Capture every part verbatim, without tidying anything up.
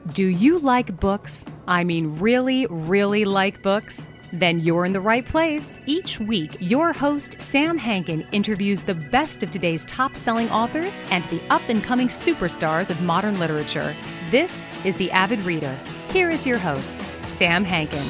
Do you like books? I mean, really, really like books? Then you're in the right place. Each week, your host, Sam Hankin, interviews the best of today's top-selling authors and the up-and-coming superstars of modern literature. This is The Avid Reader. Here is your host, Sam Hankin.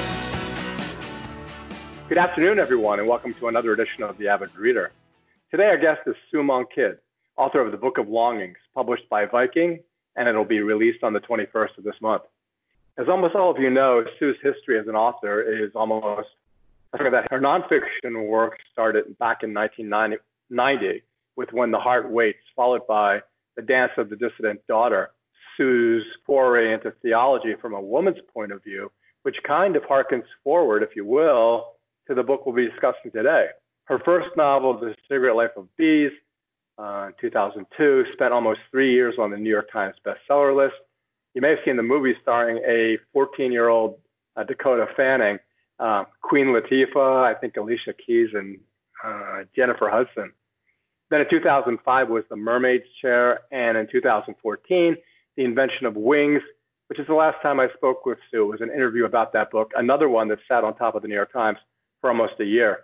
Good afternoon, everyone, and welcome to another edition of The Avid Reader. Today, our guest is Sue Monk Kidd, author of The Book of Longings, published by Viking, and it'll be released on the twenty-first of this month. As almost all of you know, Sue's history as an author is almost, I think that her nonfiction work started back in nineteen ninety with When the Heart Waits, followed by The Dance of the Dissident Daughter, Sue's foray into theology from a woman's point of view, which kind of harkens forward, if you will, to the book we'll be discussing today. Her first novel, The Cigarette Life of Bees, uh, in two thousand two, spent almost three years on the New York Times bestseller list. You may have seen the movie starring a fourteen-year-old uh, Dakota Fanning, uh, Queen Latifah, I think Alicia Keys, and uh, Jennifer Hudson. Then in two thousand five was The Mermaid's Chair, and in two thousand fourteen, The Invention of Wings, which is the last time I spoke with Sue. It was an interview about that book, another one that sat on top of the New York Times for almost a year.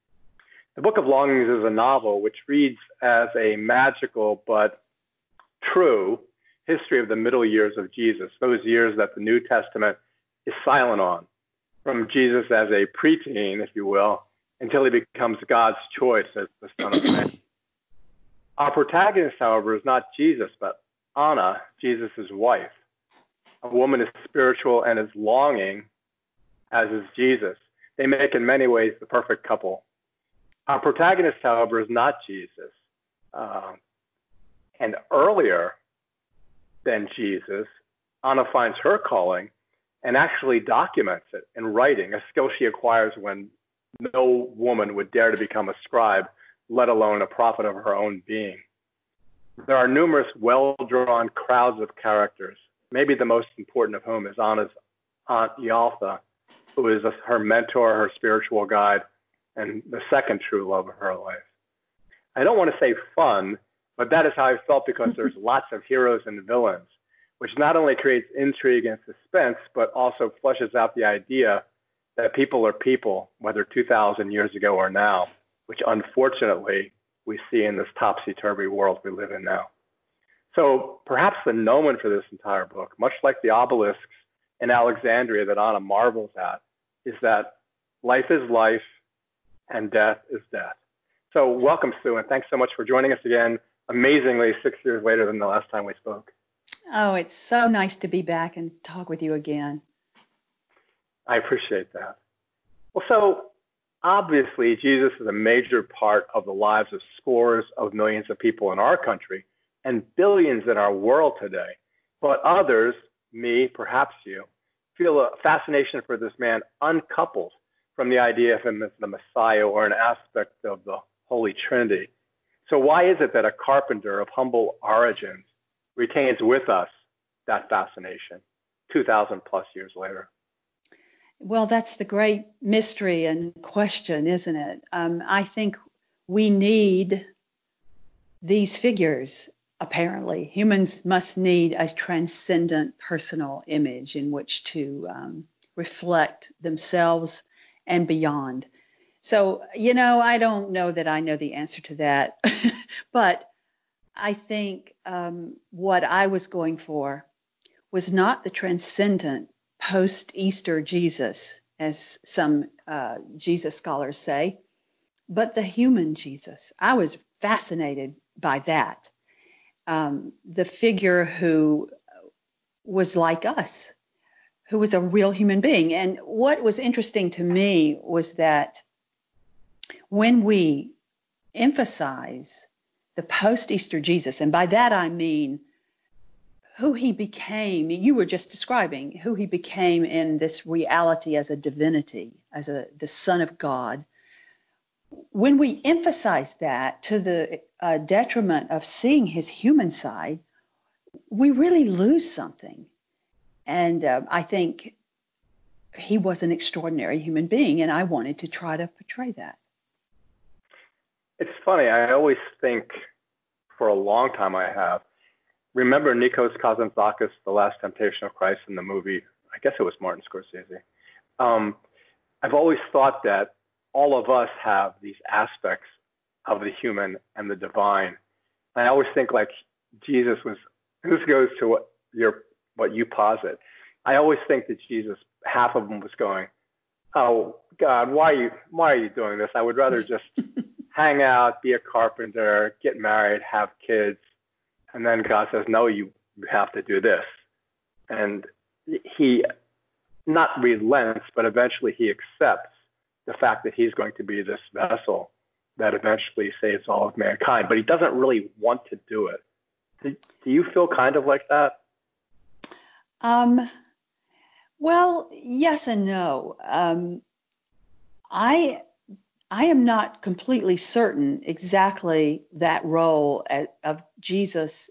The Book of Longings is a novel which reads as a magical but true history of the middle years of Jesus, those years that the New Testament is silent on, from Jesus as a preteen, if you will, until he becomes God's choice as the Son of Man. Our protagonist, however, is not Jesus, but Anna, Jesus' wife, a woman as spiritual and as longing as is Jesus. They make in many ways the perfect couple. Our protagonist, however, is not Jesus. Uh, and earlier than Jesus, Anna finds her calling and actually documents it in writing, a skill she acquires when no woman would dare to become a scribe, let alone a prophet of her own being. There are numerous well-drawn crowds of characters, maybe the most important of whom is Anna's aunt Ialtha, who is her mentor, her spiritual guide, and the second true love of her life. I don't want to say fun, but that is how I felt because there's lots of heroes and villains, which not only creates intrigue and suspense, but also fleshes out the idea that people are people, whether two thousand years ago or now, which unfortunately we see in this topsy-turvy world we live in now. So perhaps the gnomon for this entire book, much like the obelisks in Alexandria that Anna marvels at, is that life is life and death is death. So welcome, Sue, and thanks so much for joining us again, amazingly six years later than the last time we spoke. Oh, it's so nice to be back and talk with you again. I appreciate that. Well, so obviously, Jesus is a major part of the lives of scores of millions of people in our country and billions in our world today. But others, me, perhaps you, feel a fascination for this man uncoupled from the idea of him as the Messiah or an aspect of the Holy Trinity. So why is it that a carpenter of humble origins retains with us that fascination two thousand plus years later? Well, that's the great mystery and question, isn't it? Um, I think we need these figures, apparently. Humans must need a transcendent personal image in which to um, reflect themselves and beyond. So, you know, I don't know that I know the answer to that, but I think um, what I was going for was not the transcendent post-Easter Jesus, as some uh, Jesus scholars say, but the human Jesus. I was fascinated by that. Um, the figure who was like us, who was a real human being. And what was interesting to me was that when we emphasize the post-Easter Jesus, and by that I mean who he became, you were just describing who he became in this reality as a divinity, as a the Son of God. When we emphasize that to the uh, detriment of seeing his human side, we really lose something. And uh, I think he was an extraordinary human being, and I wanted to try to portray that. It's funny. I always think, for a long time I have, remember Nikos Kazantzakis, The Last Temptation of Christ in the movie. I guess it was Martin Scorsese. Um, I've always thought that all of us have these aspects of the human and the divine. And I always think like Jesus was, this goes to what your what you posit. I always think that Jesus, half of him was going, oh God, why are you why are you doing this? I would rather just hang out, be a carpenter, get married, have kids. And then God says, no, you have to do this. And he not relents, but eventually he accepts the fact that he's going to be this vessel that eventually saves all of mankind. But he doesn't really want to do it. Do, do you feel kind of like that? Um, well, yes and no. Um, I I am not completely certain exactly that role as, of Jesus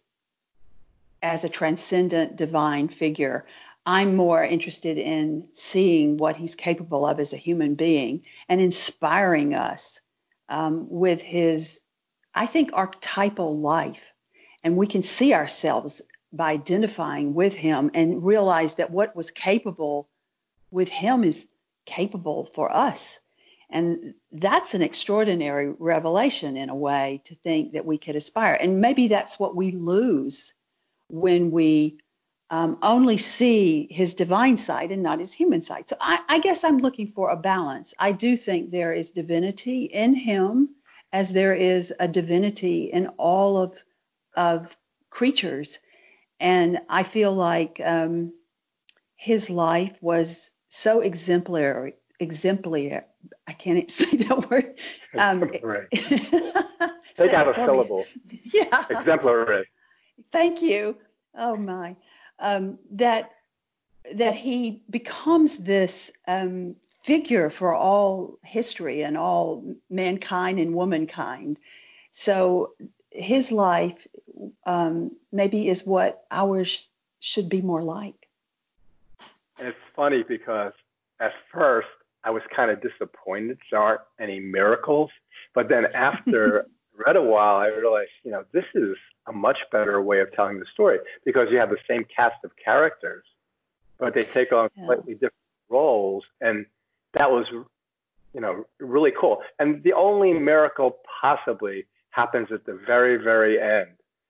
as a transcendent divine figure. I'm more interested in seeing what he's capable of as a human being and inspiring us um, with his, I think, archetypal life. And we can see ourselves by identifying with him and realize that what was capable with him is capable for us. And that's an extraordinary revelation in a way, to think that we could aspire. And maybe that's what we lose when we um, only see his divine side and not his human side. So I, I guess I'm looking for a balance. I do think there is divinity in him, as there is a divinity in all of, of creatures. And I feel like um, his life was so exemplary, exemplary. I can't say that word. Um, right. Take out a syllable. Yeah. Exemplary. Thank you. Oh my. Um, that that he becomes this um, figure for all history and all mankind and womankind. So his life um, maybe is what ours should be more like. And it's funny because at first I was kind of disappointed there aren't any miracles, but then after I read a while, I realized, you know, this is a much better way of telling the story, because you have the same cast of characters, but they take on Yeah. slightly different roles, and that was, you know, really cool. And the only miracle possibly happens at the very, very end.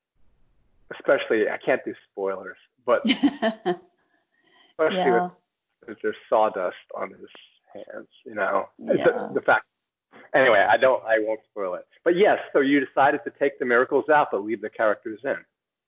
Especially, I can't do spoilers, but especially Yeah. with there's sawdust on his hands, you know. Yeah. The, the fact. Anyway, I don't. I won't spoil it. But yes, so you decided to take the miracles out, but leave the characters in.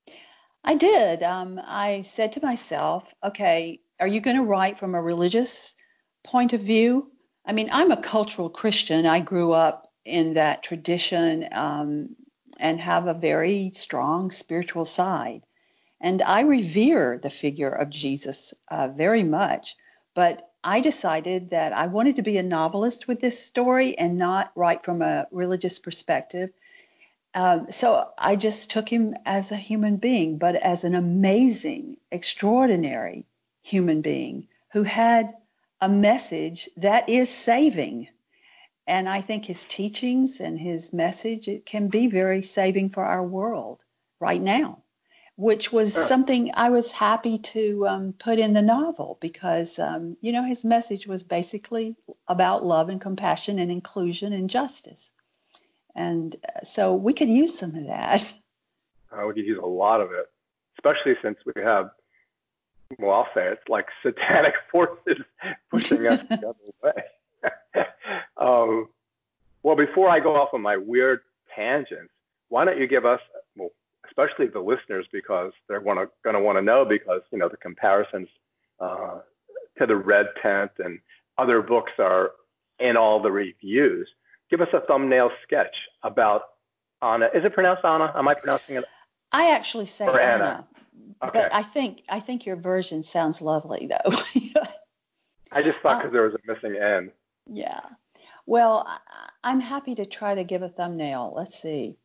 I did. Um, I said to myself, okay, are you going to write from a religious point of view? I mean, I'm a cultural Christian. I grew up in that tradition um, and have a very strong spiritual side. And I revere the figure of Jesus uh, very much. But I decided that I wanted to be a novelist with this story and not write from a religious perspective. Um, so I just took him as a human being, but as an amazing, extraordinary human being who had a message that is saving. And I think his teachings and his message, it can be very saving for our world right now, which was Sure. something I was happy to um, put in the novel because, um, you know, his message was basically about love and compassion and inclusion and justice. And so we could use some of that. Uh, we could use a lot of it, especially since we have, well, I'll say it's like satanic forces pushing us the other way. um, well, before I go off on my weird tangents, why don't you give us, well, especially the listeners, because they're going to want to know, because, you know, the comparisons uh, to the Red Tent and other books are in all the reviews. Give us a thumbnail sketch about Anna. Is it pronounced Anna? Am I pronouncing it? I actually say Or Anna, Anna. Okay. but I think I think your version sounds lovely, though. I just thought because there was a missing N. Yeah. Well, I, I'm happy to try to give a thumbnail. Let's see.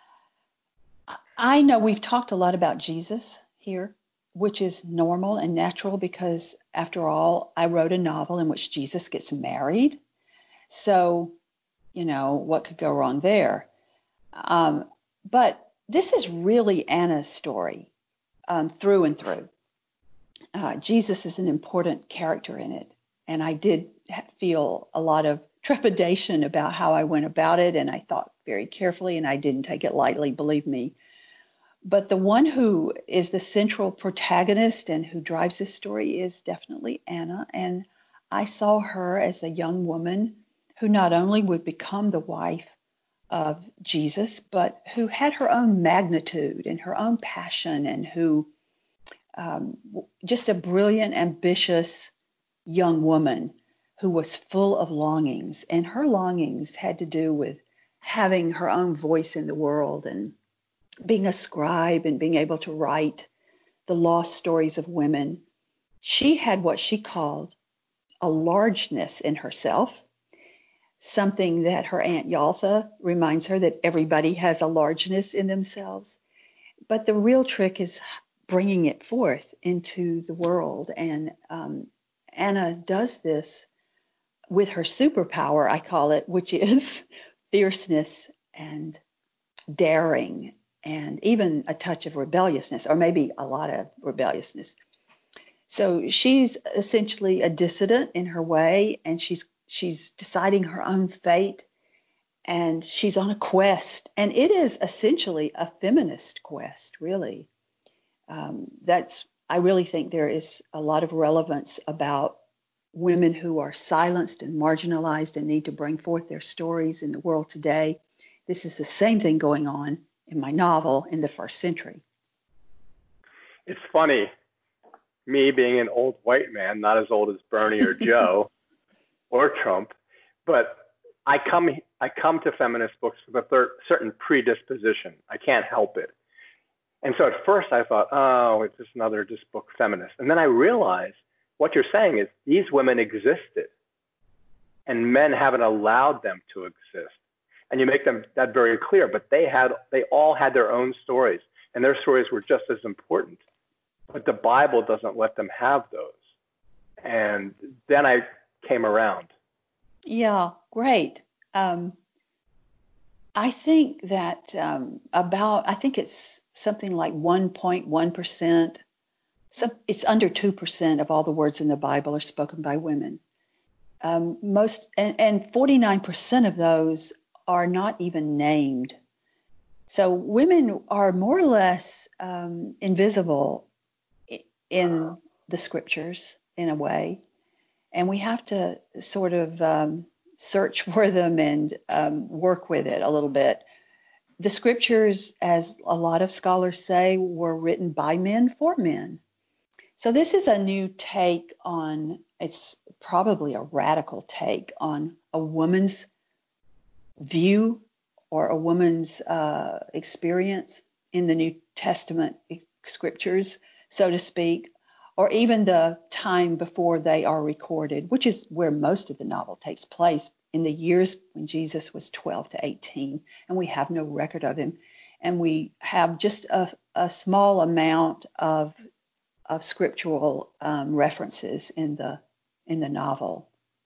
I know we've talked a lot about Jesus here, which is normal and natural because, after all, I wrote a novel in which Jesus gets married. So, you know, what could go wrong there? Um, but this is really Anna's story. um, through and through. Uh, Jesus is an important character in it. And I did feel a lot of trepidation about how I went about it. And I thought very carefully, and I didn't take it lightly, believe me. But the one who is the central protagonist and who drives this story is definitely Anna. And I saw her as a young woman who not only would become the wife of Jesus, but who had her own magnitude and her own passion, and who um, just a brilliant, ambitious young woman who was full of longings. And her longings had to do with having her own voice in the world and being a scribe and being able to write the lost stories of women. She had what she called a largeness in herself, something that her Aunt Yaltha reminds her that everybody has a largeness in themselves. But the real trick is bringing it forth into the world. And um, Anna does this with her superpower, I call it, which is fierceness and daring, and even a touch of rebelliousness, or maybe a lot of rebelliousness. So she's essentially a dissident in her way, and she's she's deciding her own fate, and she's on a quest. And it is essentially a feminist quest, really. Um, that's I really think there is a lot of relevance about women who are silenced and marginalized and need to bring forth their stories in the world today. This is the same thing going on in my novel in the first century. It's funny, me being an old white man, not as old as Bernie or Joe or Trump, but I come I come to feminist books with a thir- certain predisposition. I can't help it. And so at first I thought, oh, it's just another just book feminist. And then I realized what you're saying is these women existed and men haven't allowed them to exist. And you make them that very clear, but they had they all had their own stories, and their stories were just as important. But the Bible doesn't let them have those. And then I came around. Yeah, great. Um, I think that um, about, I think it's something like one point one percent, some, it's under two percent of all the words in the Bible are spoken by women. Um, most, and, and forty-nine percent of those are not even named. So women are more or less um, invisible in the scriptures in a way, and we have to sort of um, search for them and um, work with it a little bit. The scriptures, as a lot of scholars say, were written by men for men. So this is a new take on, it's probably a radical take on a woman's view or a woman's uh, experience in the New Testament scriptures, so to speak, or even the time before they are recorded, which is where most of the novel takes place, in the years when Jesus was twelve to eighteen, and we have no record of him. And we have just a, a small amount of of scriptural um, references in the in the novel.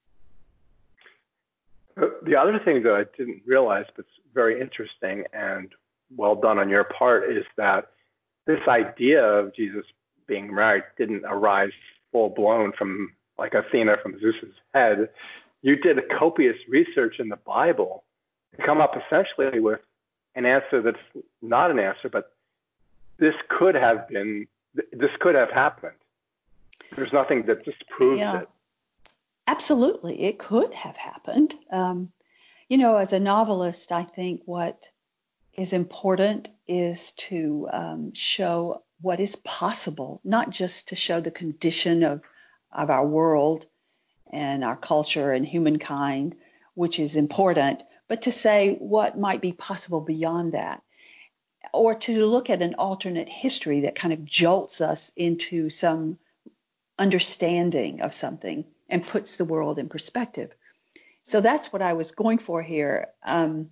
The other thing that I didn't realize, but it's very interesting and well done on your part, is that this idea of Jesus being married didn't arise full blown from like Athena from Zeus's head. You did a copious research in the Bible to come up essentially with an answer that's not an answer, but this could have been, this could have happened. There's nothing that disproves yeah. it. Absolutely, it could have happened. Um, you know, as a novelist, I think what is important is to um, show what is possible, not just to show the condition of, of our world and our culture and humankind, which is important, but to say what might be possible beyond that, or to look at an alternate history that kind of jolts us into some understanding of something and puts the world in perspective. So that's what I was going for here. Um,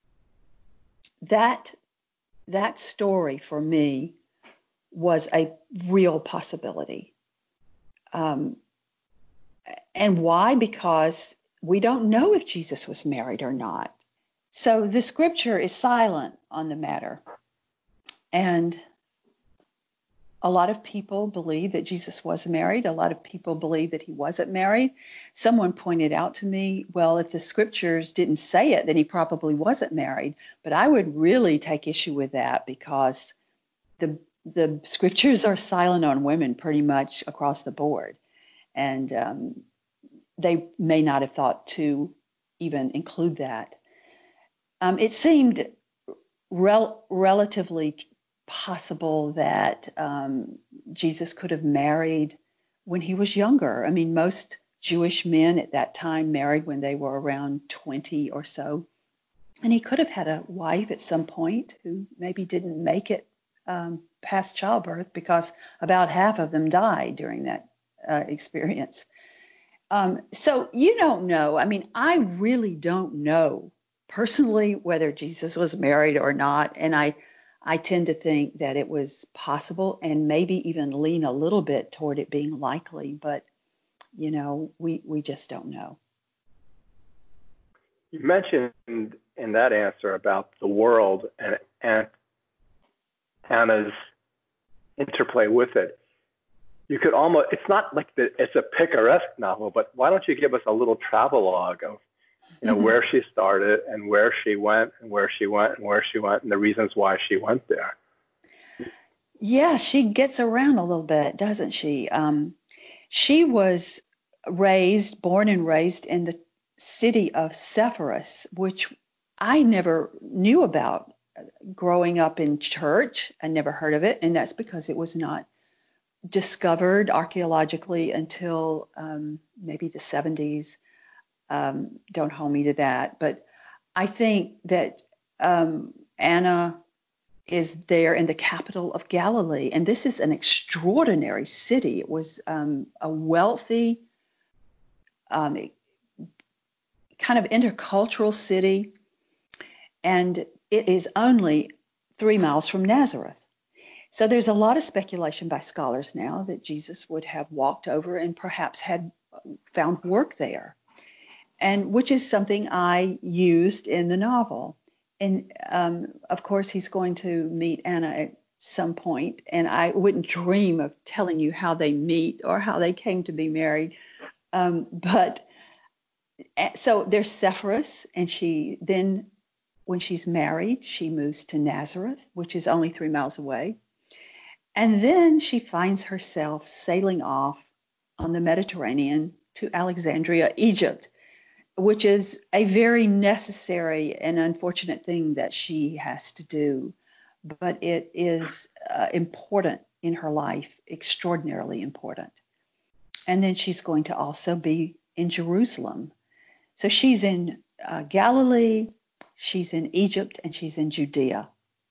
that that story for me was a real possibility. Um, and why? Because we don't know if Jesus was married or not. So the scripture is silent on the matter. And a lot of people believe that Jesus was married. A lot of people believe that he wasn't married. Someone pointed out to me, well, if the scriptures didn't say it, then he probably wasn't married. But I would really take issue with that because the the scriptures are silent on women pretty much across the board. And um, they may not have thought to even include that. Um, it seemed rel- relatively possible that um, Jesus could have married when he was younger. I mean, most Jewish men at that time married when they were around twenty or so. And he could have had a wife at some point who maybe didn't make it um, past childbirth, because about half of them died during that uh, experience. Um, so you don't know. I mean, I really don't know personally whether Jesus was married or not. And I I tend to think that it was possible, and maybe even lean a little bit toward it being likely, but, you know, we, we just don't know. You mentioned in that answer about the world and, and Anna's interplay with it. You could almost, it's not like the, it's a picaresque novel, but why don't you give us a little travelogue of, you know, where she started and where she went and where she went and where she went and the reasons why she went there. Yeah, she gets around a little bit, doesn't she? Um, she was raised, born and raised in the city of Sepphoris, which I never knew about growing up in church. I never heard of it, and that's because it was not discovered archaeologically until um, maybe the seventies. Um, don't hold me to that. But I think that um, Anna is there in the capital of Galilee. And this is an extraordinary city. It was um, a wealthy, um, kind of intercultural city. And it is only three miles from Nazareth. So there's a lot of speculation by scholars now that Jesus would have walked over and perhaps had found work there. And which is something I used in the novel. And um, of course, he's going to meet Anna at some point, and I wouldn't dream of telling you how they meet or how they came to be married. Um, but so there's Sepphoris, and she then, when she's married, she moves to Nazareth, which is only three miles away. And then she finds herself sailing off on the Mediterranean to Alexandria, Egypt, which is a very necessary and unfortunate thing that she has to do. But it is uh, important in her life, extraordinarily important. And then she's going to also be in Jerusalem. So she's in uh, Galilee, she's in Egypt, and she's in Judea.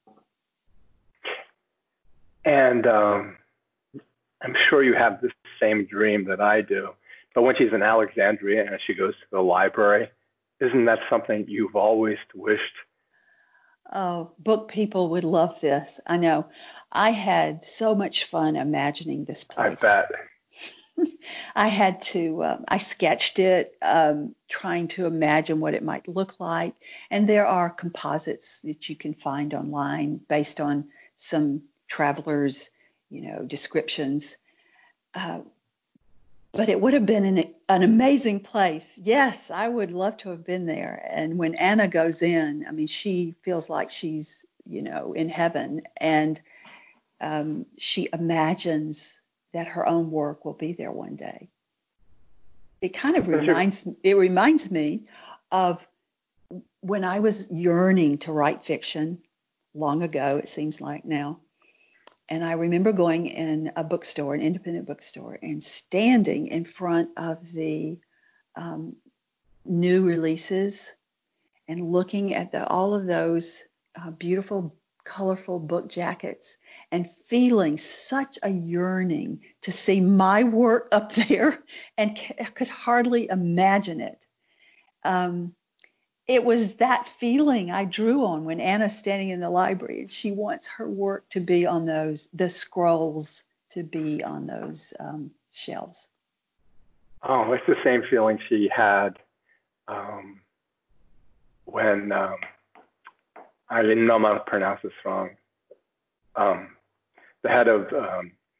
And um, I'm sure you have the same dream that I do. But when she's in Alexandria and she goes to the library, isn't that something you've always wished? Oh, book people would love this. I know. I had so much fun imagining this place. I bet. I had to, um, I sketched it, um, trying to imagine what it might look like. And there are composites that you can find online based on some travelers, you know, descriptions. Uh, But it would have been an, an amazing place. Yes, I would love to have been there. And when Anna goes in, I mean, she feels like she's, you know, in heaven. And um, she imagines that her own work will be there one day. It kind of reminds, it reminds me of when I was yearning to write fiction long ago, it seems like now. And I remember going in a bookstore, an independent bookstore, and standing in front of the um, new releases and looking at the, all of those uh, beautiful, colorful book jackets and feeling such a yearning to see my work up there, and c- I could hardly imagine it. Um, It was that feeling I drew on when Anna's standing in the library and she wants her work to be on those, the scrolls to be on those um, shelves. Oh, it's the same feeling she had um, when, um, I didn't know I'm going to pronounce this wrong, um, the head of um,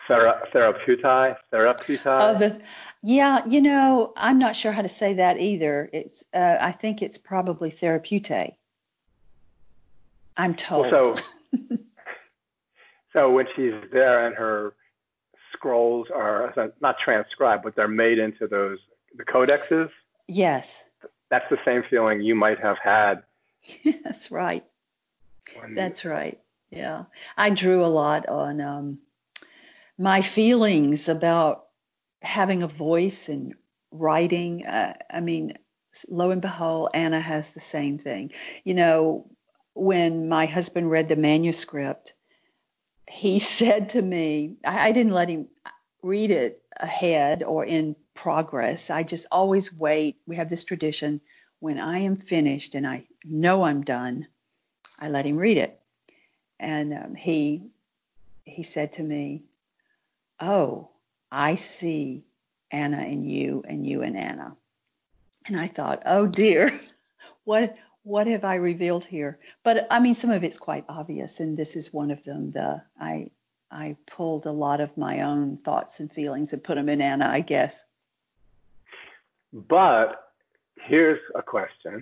Thera- therapeutai, therapeutai. Oh, the yeah, you know, I'm not sure how to say that either. It's uh, I think it's probably therapeutic. I'm told. Well, so so when she's there and her scrolls are not transcribed, but they're made into those the codexes. Yes. That's the same feeling you might have had. That's right. When, That's right. Yeah. I drew a lot on um, my feelings about having a voice and writing. Uh, I mean, lo and behold, Anna has the same thing. You know, when my husband read the manuscript, he said to me, I, I didn't let him read it ahead or in progress. I just always wait. We have this tradition. When I am finished and I know I'm done, I let him read it. And um, he he said to me, "Oh, I see Anna in you and you in Anna." And I thought, "Oh dear, what what have I revealed here?" But I mean, some of it's quite obvious, and this is one of them. The I I pulled a lot of my own thoughts and feelings and put them in Anna, I guess. But here's a question.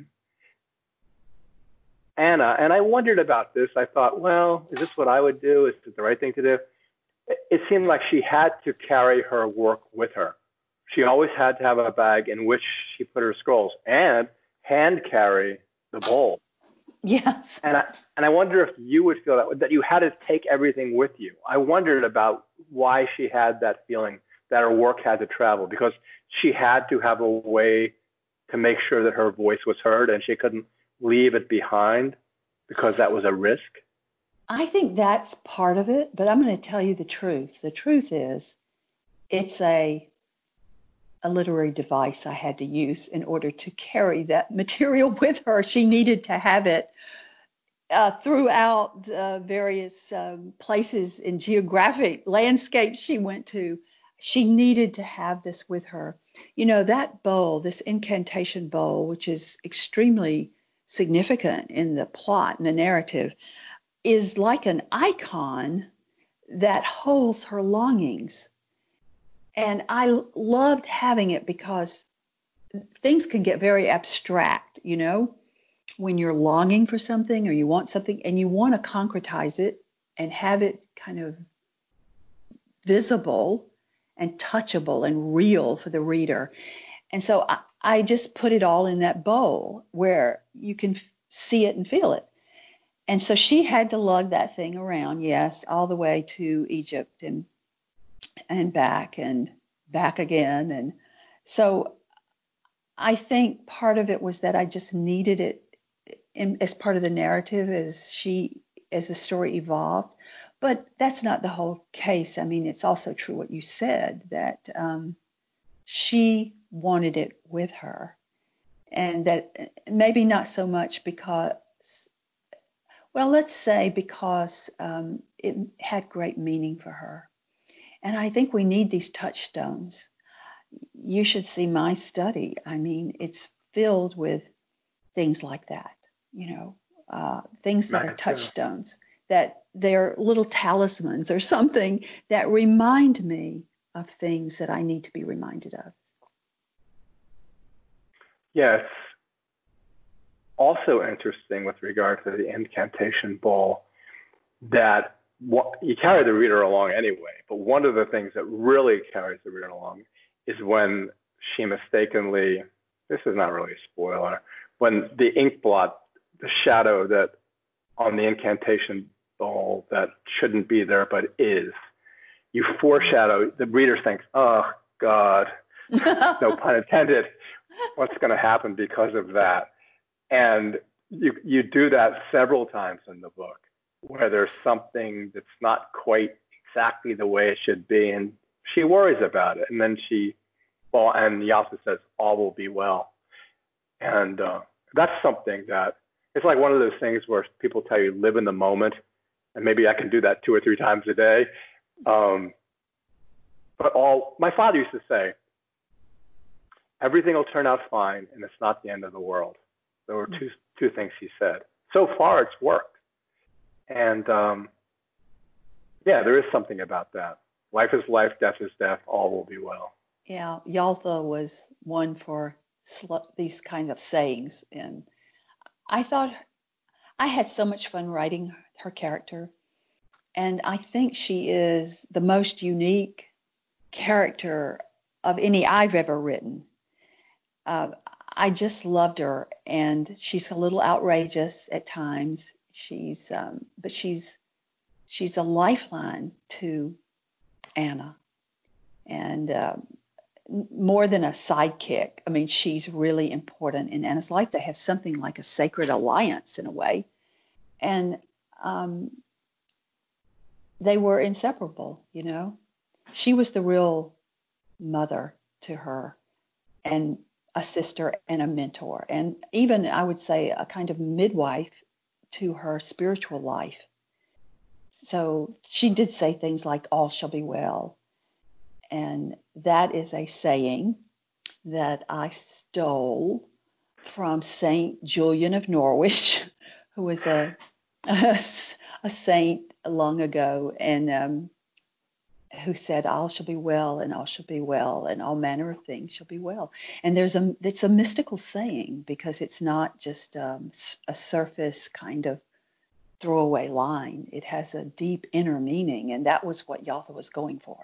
Anna, and I wondered about this. I thought, well, is this what I would do? Is it the right thing to do? It seemed like she had to carry her work with her. She always had to have a bag in which she put her scrolls and hand carry the bowl. Yes. And I, and I wonder if you would feel that, that you had to take everything with you. I wondered about why she had that feeling that her work had to travel, because she had to have a way to make sure that her voice was heard and she couldn't leave it behind because that was a risk. I think that's part of it, but I'm going to tell you the truth. The truth is it's a a literary device I had to use in order to carry that material with her. She needed to have it uh, throughout uh, various um, places in geographic landscapes she went to. She needed to have this with her. You know, that bowl, this incantation bowl, which is extremely significant in the plot and the narrative, is like an icon that holds her longings. And I loved having it because things can get very abstract, you know, when you're longing for something or you want something and you want to concretize it and have it kind of visible and touchable and real for the reader. And so I, I just put it all in that bowl where you can f- see it and feel it. And so she had to lug that thing around, yes, all the way to Egypt and and back and back again. And so I think part of it was that I just needed it in, as part of the narrative as she, as the story evolved. But that's not the whole case. I mean, it's also true what you said, that um, she wanted it with her. And that maybe not so much because, well, let's say because um, it had great meaning for her. And I think we need these touchstones. You should see my study. I mean, it's filled with things like that, you know, uh, things that are touchstones, that they're little talismans or something that remind me of things that I need to be reminded of. Yes. Also interesting with regard to the incantation bowl, that what, you carry the reader along anyway, but one of the things that really carries the reader along is when she mistakenly, this is not really a spoiler, when the ink blot, the shadow that on the incantation bowl that shouldn't be there but is, you foreshadow, the reader thinks, oh God, no pun intended, what's going to happen because of that? And you you do that several times in the book, where there's something that's not quite exactly the way it should be, and she worries about it, and then she, well, and Yasa says, all will be well. And uh, that's something that, it's like one of those things where people tell you, live in the moment, and maybe I can do that two or three times a day. Um, but all, my father used to say, everything will turn out fine, and it's not the end of the world. There were two two things he said. So far, it's worked. And um, yeah, there is something about that. Life is life, death is death, all will be well. Yeah, Yaltha was one for sl- these kind of sayings. And I thought I had so much fun writing her character. And I think she is the most unique character of any I've ever written. Uh, I just loved her, and she's a little outrageous at times. She's, um, but she's she's a lifeline to Anna, and um, more than a sidekick. I mean, she's really important in Anna's life. They have something like a sacred alliance in a way, and um, they were inseparable. You know, she was the real mother to her, and a sister and a mentor, and even I would say a kind of midwife to her spiritual life. So she did say things like, all shall be well. And that is a saying that I stole from Saint Julian of Norwich, who was a, a, a saint long ago, and um, who said, all shall be well, and all shall be well, and all manner of things shall be well. And there's a, it's a mystical saying, because it's not just um, a surface kind of throwaway line. It has a deep inner meaning, and that was what Yaltha was going for.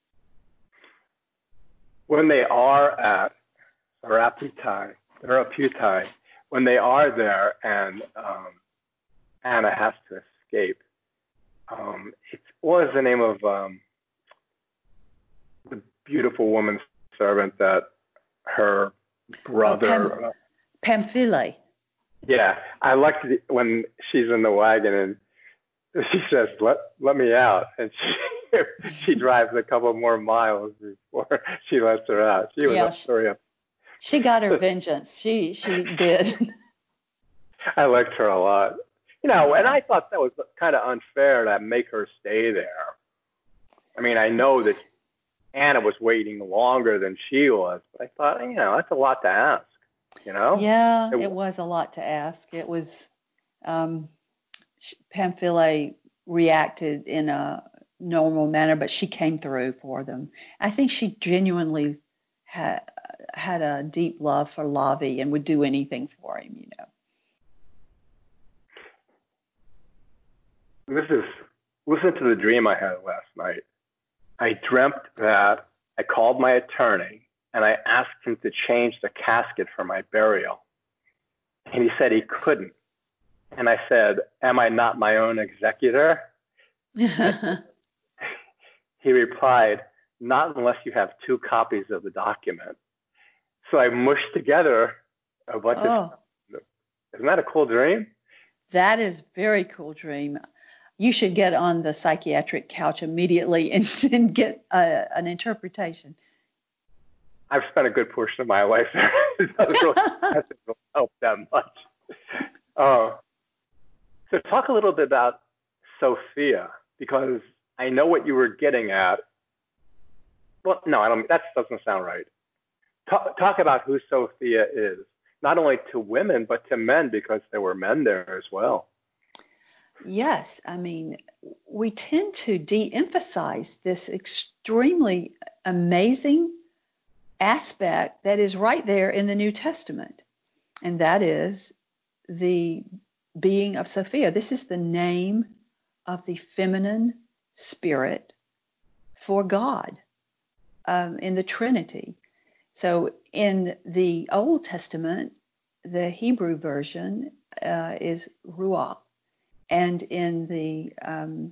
When they are at Saraputai, Saraputai, when they are there and um, Anna has to escape, um, it, what was the name of um, the beautiful woman servant that her brother... Oh, Pam- Pamphile. Yeah, I liked it when she's in the wagon and she says, let let me out. And she she drives a couple more miles before she lets her out. She was Yeah, a story of... She got her vengeance. She she did. I liked her a lot. You know, Yeah. and I thought that was kind of unfair to make her stay there. I mean, I know that Anna was waiting longer than she was, but I thought, you know, that's a lot to ask, you know? Yeah, It- it was a lot to ask. It was, um, sh- Pamphile reacted in a normal manner, but she came through for them. I think she genuinely had had a deep love for Lavi and would do anything for him, you know. This is, listen to the dream I had last night. I dreamt that I called my attorney and I asked him to change the casket for my burial. And he said he couldn't. And I said, am I not my own executor? He replied, not unless you have two copies of the document. So I mushed together a bunch Oh. of stuff. Isn't that a cool dream? That is very cool dream. You should get on the psychiatric couch immediately and, and get uh, an interpretation. I've spent a good portion of my life there. It doesn't really, doesn't really help that much. Uh, so talk a little bit about Sophia, because I know what you were getting at. Well, no, I don't. That doesn't sound right. Talk, talk about who Sophia is, not only to women, but to men, because there were men there as well. Yes, I mean, we tend to de-emphasize this extremely amazing aspect that is right there in the New Testament, and that is the being of Sophia. This is the name of the feminine spirit for God um, in the Trinity. So in the Old Testament, the Hebrew version uh, is Ruach. And in the um,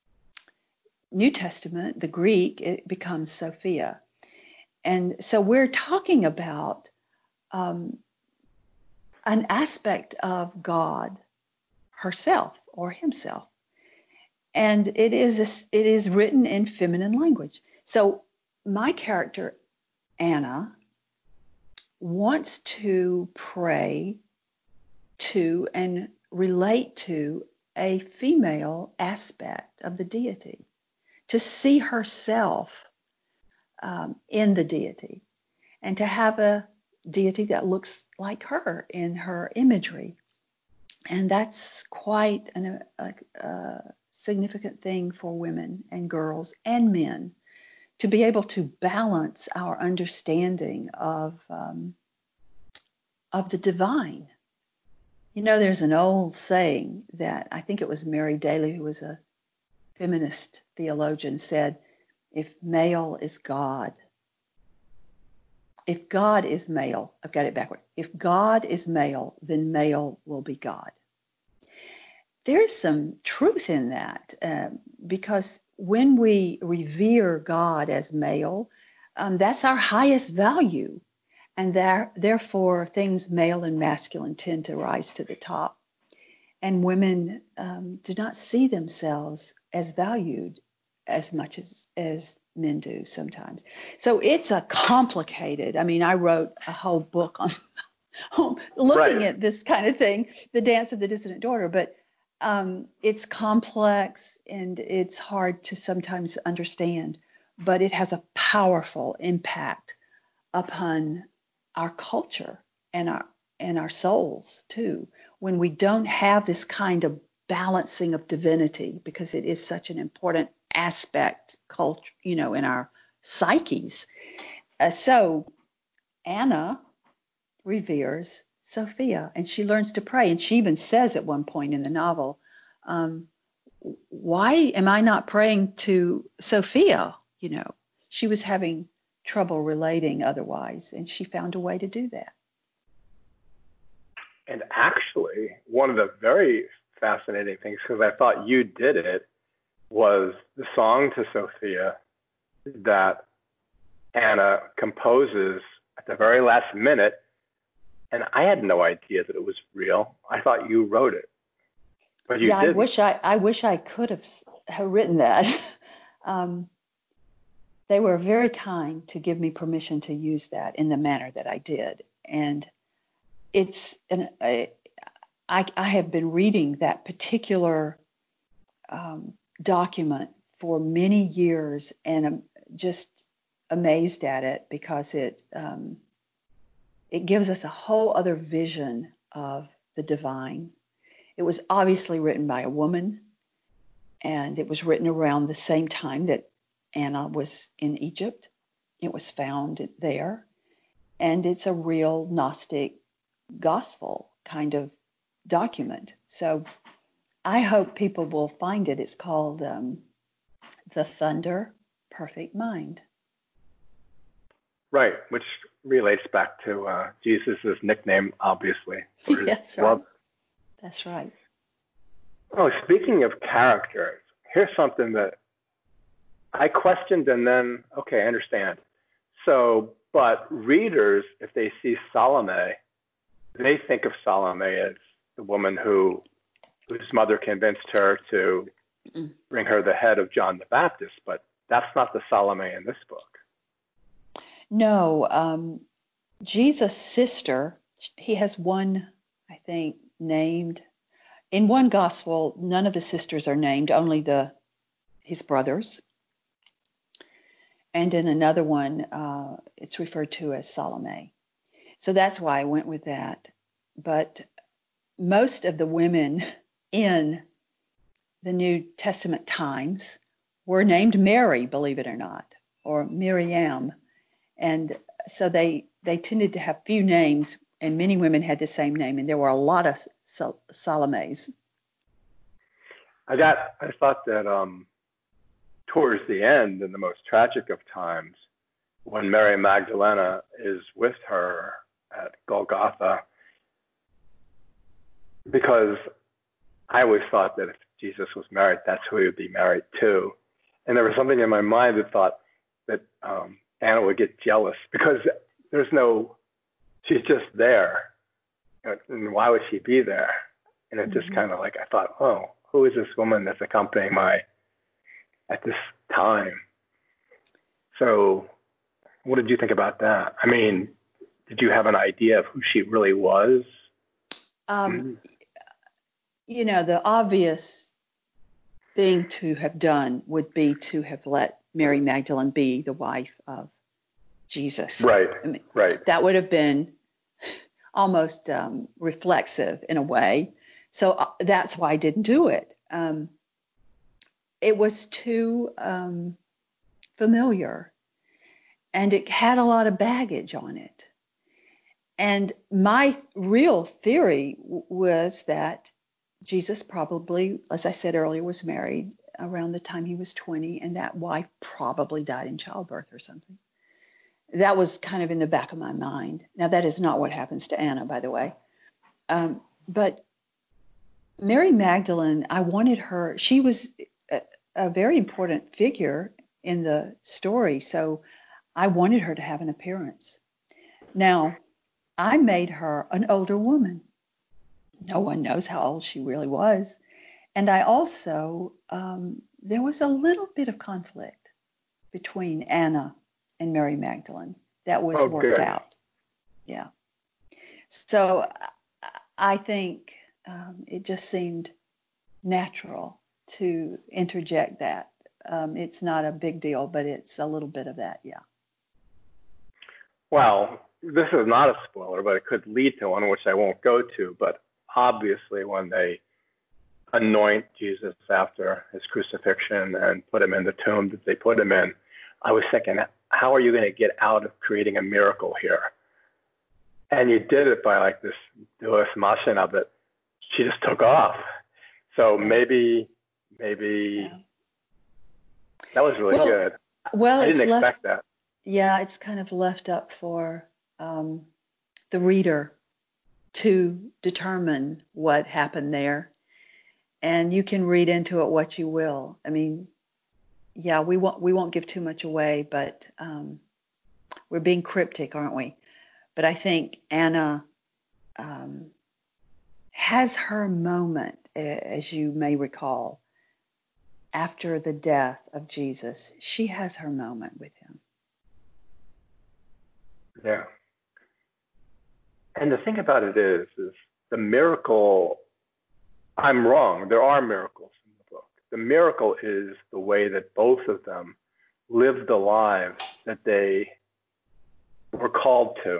New Testament, the Greek, it becomes Sophia. And so we're talking about um, an aspect of God herself or himself. And it is a, it is written in feminine language. So my character, Anna, wants to pray to and relate to a female aspect of the deity, to see herself um, in the deity, and to have a deity that looks like her in her imagery. And that's quite an, a, a significant thing for women and girls and men to be able to balance our understanding of um, of the divine. You know, there's an old saying that I think it was Mary Daly, who was a feminist theologian, said, if male is God, if God is male, I've got it backward. If God is male, then male will be God. There's some truth in that uh, because when we revere God as male, um, that's our highest value. And there, therefore, things male and masculine tend to rise to the top. And women um, do not see themselves as valued as much as, as men do sometimes. So it's a complicated, I mean, I wrote a whole book on, on looking right. at this kind of thing, The Dance of the Dissident Daughter, but um, it's complex and it's hard to sometimes understand, but it has a powerful impact upon our culture and our and our souls too, when we don't have this kind of balancing of divinity, because it is such an important aspect, culture, you know, in our psyches. Uh, so Anna reveres Sophia, and she learns to pray, and she even says at one point in the novel, um, "Why am I not praying to Sophia?" You know, she was having trouble relating otherwise, and she found a way to do that. And actually, one of the very fascinating things, because I thought you did it, was the song to Sophia that Anna composes at the very last minute. And I had no idea that it was real. I thought you wrote it, but you yeah, didn't. I wish I, I wish I could have, have written that. um, they were very kind to give me permission to use that in the manner that I did. And it's an, I, I, I have been reading that particular um, document for many years, and I'm just amazed at it because it um, it gives us a whole other vision of the divine. It was obviously written by a woman, and it was written around the same time that Anna was in Egypt. It was found there, and it's a real Gnostic gospel kind of document. So I hope people will find it. It's called um, The Thunder Perfect Mind. Right, which relates back to uh, Jesus' nickname, obviously. That's right. Love. That's right. Oh, speaking of characters, here's something that I questioned and then, okay, I understand. So, but readers, if they see Salome, they think of Salome as the woman who, whose mother convinced her to bring her the head of John the Baptist, but that's not the Salome in this book. No, um, Jesus' sister, he has one, I think, named. In one gospel, none of the sisters are named, only the his brothers. And in another one, uh, it's referred to as Salome. So that's why I went with that. But most of the women in the New Testament times were named Mary, believe it or not, or Miriam. And so they they tended to have few names, and many women had the same name, and there were a lot of Sal- Salomes. I got. I thought that um, towards the end, in the most tragic of times, when Mary Magdalena is with her at Golgotha, because I always thought that if Jesus was married, that's who he would be married to, and there was something in my mind that thought that um, Anna would get jealous because there's no, she's just there. And why would she be there? And it just mm-hmm. kind of like, I thought, oh, who is this woman that's accompanying my, at this time? So what did you think about that? I mean, did you have an idea of who she really was? Um, mm-hmm. You know, the obvious thing to have done would be to have let Mary Magdalene be the wife of Jesus. Right, I mean, right. That would have been almost um, reflexive in a way. So uh, that's why I didn't do it. Um, it was too um, familiar and it had a lot of baggage on it. And my real theory w- was that Jesus probably, as I said earlier, was married around the time he was twenty, and that wife probably died in childbirth or something. That was kind of in the back of my mind. Now, that is not what happens to Anna, by the way. Um, but Mary Magdalene, I wanted her, she was a, a very important figure in the story, so I wanted her to have an appearance. Now, I made her an older woman. No one knows how old she really was. And I also, um, there was a little bit of conflict between Anna and Mary Magdalene that was Oh, worked good. out. Yeah. So I think um, it just seemed natural to interject that. Um, it's not a big deal, but it's a little bit of that, yeah. Well, this is not a spoiler, but it could lead to one, which I won't go to. But obviously, when they anoint Jesus after his crucifixion and put him in the tomb that they put him in, I was thinking, how are you going to get out of creating a miracle here? And you did it by like this Deus Machina that she just took off. So Yeah. maybe, maybe Yeah. that was really Well, good. well, I it's didn't left, expect that. yeah, it's kind of left up for um, the reader to determine what happened there. And you can read into it what you will. I mean, yeah, we won't we won't give too much away, but um, we're being cryptic, aren't we? But I think Anna um, has her moment, as you may recall, after the death of Jesus. She has her moment with him. Yeah. And the thing about it is, is the miracle, I'm wrong. There are miracles in the book. The miracle is the way that both of them lived the lives that they were called to.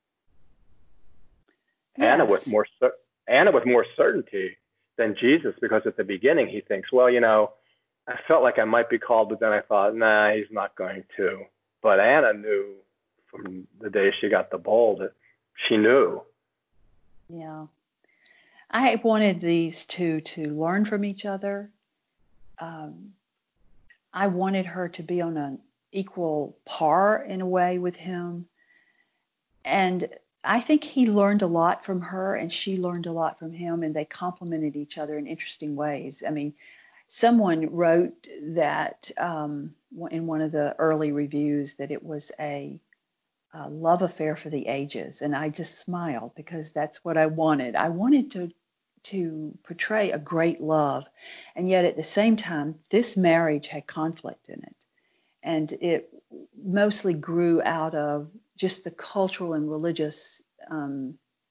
Yes. Anna with more Anna with more certainty than Jesus, because at the beginning he thinks, well, you know, I felt like I might be called, but then I thought, nah, he's not going to. But Anna knew from the day she got the bowl that she knew. Yeah. I wanted these two to learn from each other. Um, I wanted her to be on an equal par in a way with him. And I think he learned a lot from her and she learned a lot from him, and they complemented each other in interesting ways. I mean, someone wrote that um, in one of the early reviews that it was a, a love affair for the ages. And I just smiled because that's what I wanted. I wanted to to portray a great love. And yet at the same time, this marriage had conflict in it. And it mostly grew out of just the cultural and religious um,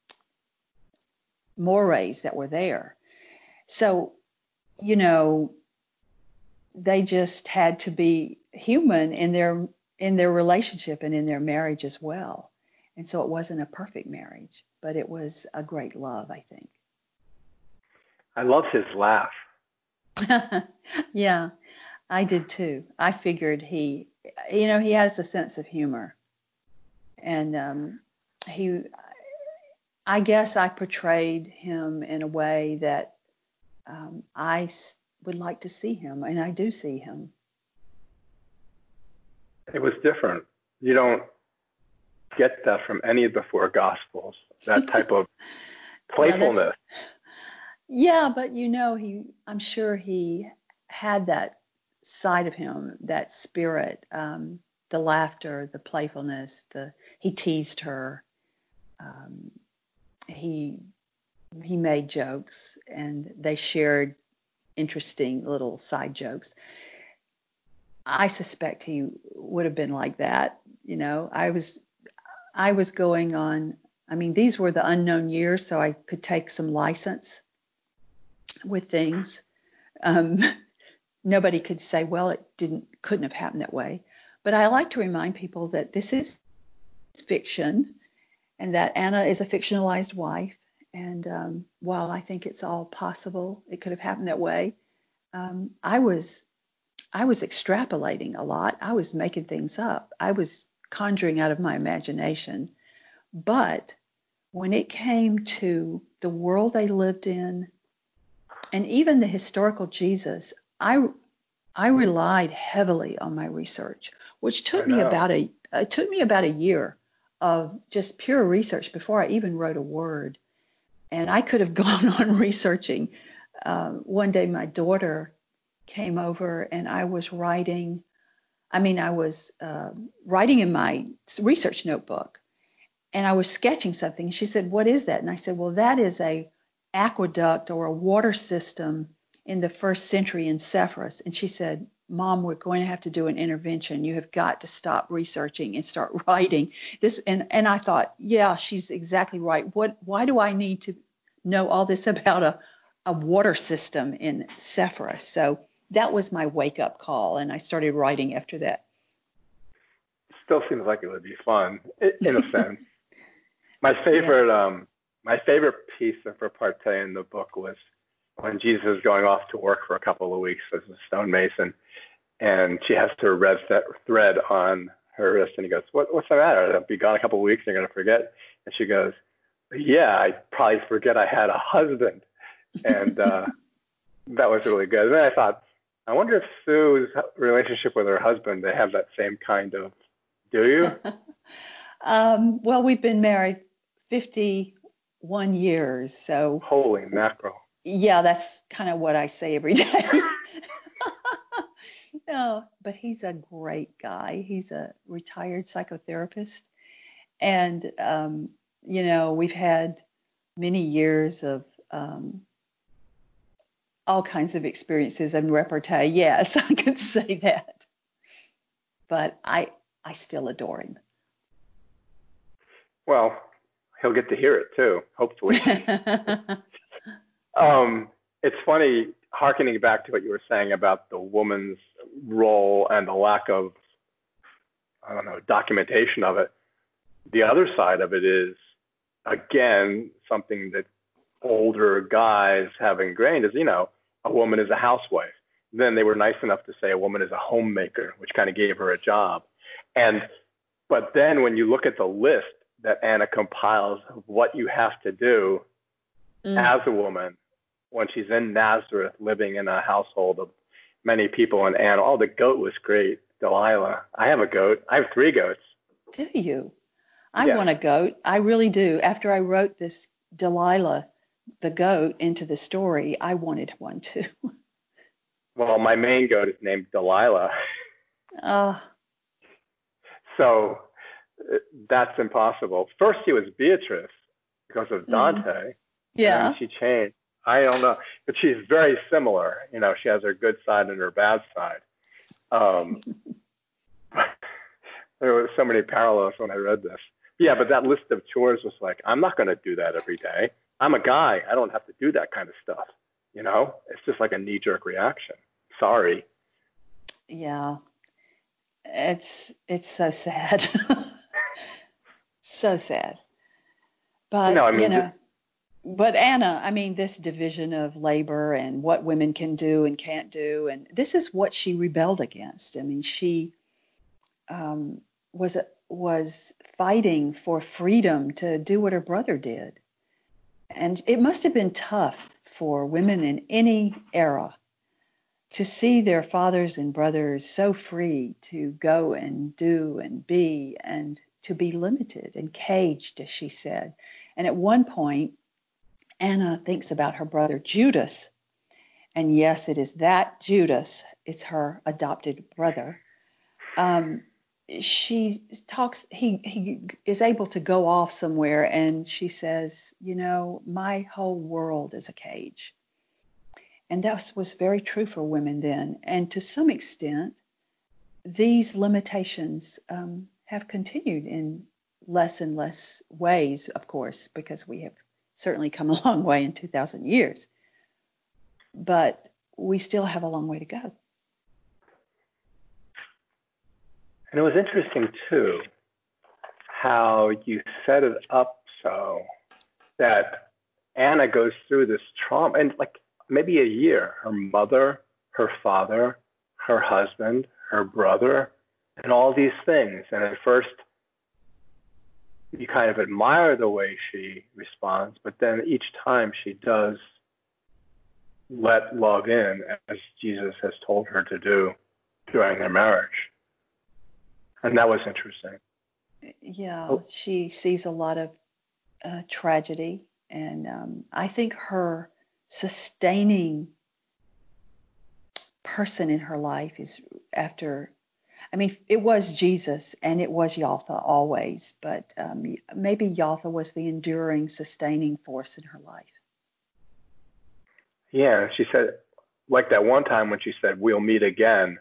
mores that were there. So, you know, they just had to be human in their in their relationship and in their marriage as well. And so it wasn't a perfect marriage, but it was a great love, I think. I love his laugh. Yeah, I did too. I figured he, you know, he has a sense of humor. And um, he, I guess I portrayed him in a way that um, I s- would like to see him, and I do see him. It was different. You don't get that from any of the four Gospels, that type of playfulness. Yeah, but you know, he, I'm sure he had that side of him, that spirit, um, the laughter, the playfulness, the, he teased her. Um, he, he made jokes and they shared interesting little side jokes. I suspect he would have been like that. You know, I was, I was going on, I mean, these were the unknown years, so I could take some license with things. Um, nobody could say, well, it didn't, couldn't have happened that way. But I like to remind people that this is fiction and that Anna is a fictionalized wife. And um, while I think it's all possible, it could have happened that way. Um, I was, I was extrapolating a lot. I was making things up. I was conjuring out of my imagination. But when it came to the world they lived in, and even the historical Jesus, I I relied heavily on my research, which took me about a it took me about a year of just pure research before I even wrote a word. And I could have gone on researching. Uh, one day, my daughter came over, and I was writing. I mean, I was uh, writing in my research notebook, and I was sketching something. She said, "What is that?" And I said, "Well, that is a aqueduct or a water system in the first century in Sepphoris." And she said, "Mom, we're going to have to do an intervention. You have got to stop researching and start writing this." And, and I thought, yeah, she's exactly right. What? Why do I need to know all this about a, a water system in Sepphoris? So that was my wake-up call, and I started writing after that. Still seems like it would be fun, in a sense. My favorite, yeah. um, my favorite piece of repartee in the book was when Jesus is going off to work for a couple of weeks as a stonemason, and she has her red thread on her wrist, and he goes, what, what's the matter? I'll be gone a couple of weeks, and you're going to forget? And she goes, yeah, I probably forget I had a husband. And uh, that was really good. And then I thought, I wonder if Sue's relationship with her husband, they have that same kind of, do you? um, well, we've been married fifty-one years, so. Holy mackerel. Yeah, that's kind of what I say every day. No, but he's a great guy. He's a retired psychotherapist. And, um, you know, we've had many years of um, all kinds of experiences and repartee. Yes, I could say that. But I, I still adore him. Well, he'll get to hear it too, hopefully. Um, it's funny, hearkening back to what you were saying about the woman's role and the lack of, I don't know, documentation of it. The other side of it is, again, something that older guys have ingrained is, you know, a woman is a housewife. Then they were nice enough to say a woman is a homemaker, which kind of gave her a job. And, but then when you look at the list that Anna compiles of what you have to do mm. as a woman, when she's in Nazareth, living in a household of many people, and Anna, oh, the goat was great, Delilah. I have a goat. I have three goats. Do you? I yeah. want a goat. I really do. After I wrote this Delilah, the goat, into the story, I wanted one too. Well, my main goat is named Delilah. Uh, so that's impossible. First, she was Beatrice because of Dante. Mm. Yeah. And then she changed. I don't know, but she's very similar. You know, she has her good side and her bad side. Um, there were so many parallels when I read this. Yeah, but that list of chores was like, I'm not going to do that every day. I'm a guy. I don't have to do that kind of stuff. You know, it's just like a knee-jerk reaction. Sorry. Yeah, it's it's so sad. So sad. But, no, I mean, you know. Just, But Anna, I mean, this division of labor and what women can do and can't do, and this is what she rebelled against. I mean, she um, was was fighting for freedom to do what her brother did, and it must have been tough for women in any era to see their fathers and brothers so free to go and do and be, and to be limited and caged, as she said. And at one point, Anna thinks about her brother Judas, and yes, it is that Judas. It's her adopted brother. Um, she talks. He he is able to go off somewhere, and she says, "You know, my whole world is a cage," and that was very true for women then. And to some extent, these limitations um, have continued in less and less ways, of course, because we have certainly come a long way in two thousand years, but we still have a long way to go. And it was interesting, too, how you set it up so that Anna goes through this trauma, and like maybe a year, her mother, her father, her husband, her brother, and all these things. And at first, you kind of admire the way she responds, but then each time she does let love in, as Jesus has told her to do during their marriage. And that was interesting. Yeah, Oh. she sees a lot of uh, tragedy, and um, I think her sustaining person in her life is after, I mean, it was Jesus and it was Yaltha always, but um, maybe Yaltha was the enduring, sustaining force in her life. Yeah, she said, like that one time when she said, "We'll meet again."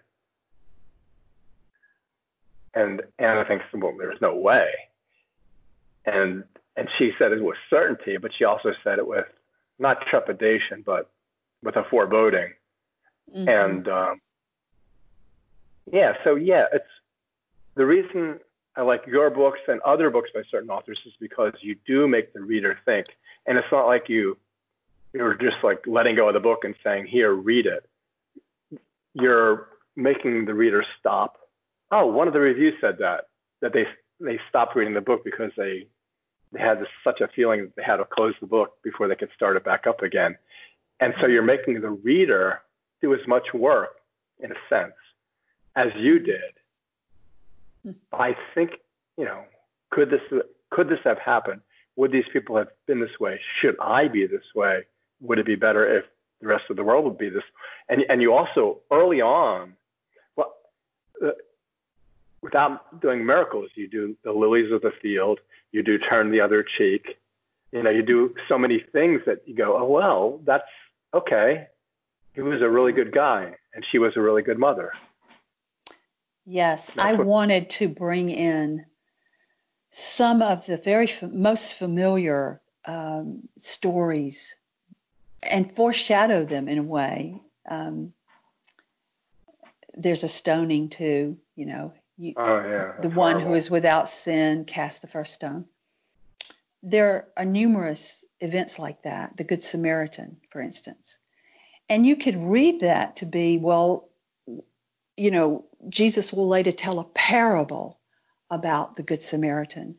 And Anna thinks, well, there's no way. And and she said it with certainty, but she also said it with not trepidation, but with a foreboding. Mm-hmm. And um, yeah, so yeah, it's the reason I like your books and other books by certain authors is because you do make the reader think. And it's not like you you're just like letting go of the book and saying, here, read it. You're making the reader stop. Oh, one of the reviews said that, that they they stopped reading the book because they they had this, such a feeling that they had to close the book before they could start it back up again. And so you're making the reader do as much work, in a sense, as you did. I think, you know, could this could this have happened? Would these people have been this way? Should I be this way? Would it be better if the rest of the world would be this? And and you also, early on, well, uh, without doing miracles, you do the lilies of the field, you do turn the other cheek, you know, you do so many things that you go, oh, well, that's okay. He was a really good guy, and she was a really good mother. Yes, That's I what, wanted to bring in some of the very f- most familiar um, stories and foreshadow them in a way. Um, there's a stoning too, you know. You, oh, yeah. The one horrible. Who is without sin cast the first stone. There are numerous events like that, the Good Samaritan, for instance. And you could read that to be, well, you know, Jesus will later tell a parable about the Good Samaritan.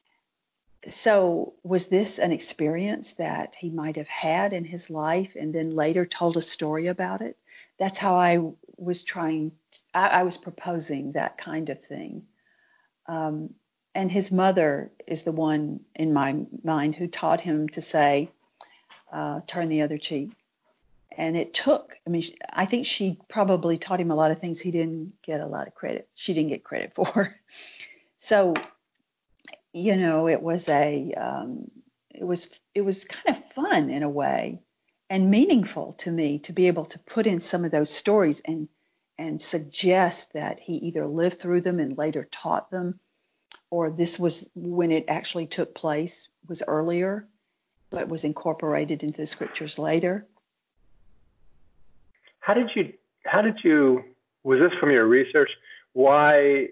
So was this an experience that he might have had in his life and then later told a story about it? That's how I was trying, I, I was proposing that kind of thing. Um, and his mother is the one in my mind who taught him to say, uh, turn the other cheek. And it took, I mean, I think she probably taught him a lot of things he didn't get a lot of credit. She didn't get credit for. So, you know, it was a, um, it was, it was kind of fun in a way and meaningful to me to be able to put in some of those stories and, and suggest that he either lived through them and later taught them, or this was when it actually took place, was earlier, but was incorporated into the scriptures later. How did you, how did you, was this from your research? Why